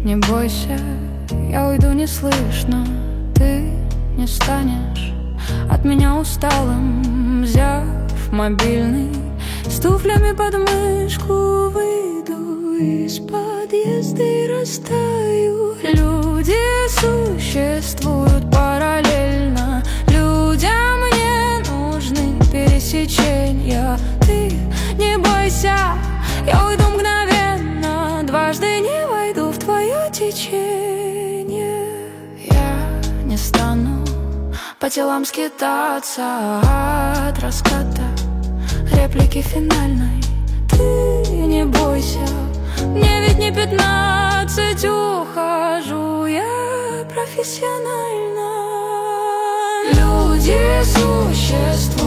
Не бойся, я уйду неслышно. Ты не станешь от меня усталым. Взяв мобильный, с туфлями под мышку, выйду из подъезда и растаю. Люди существуют параллельно. Людям не нужны пересечения. Ты не бойся, я уйду мгновенно. Дважды не войду в твое течение. Я не стану по телам скитаться от раската реплики финальной. Ты не бойся, мне ведь не 15, ухожу я профессионально. Люди существуют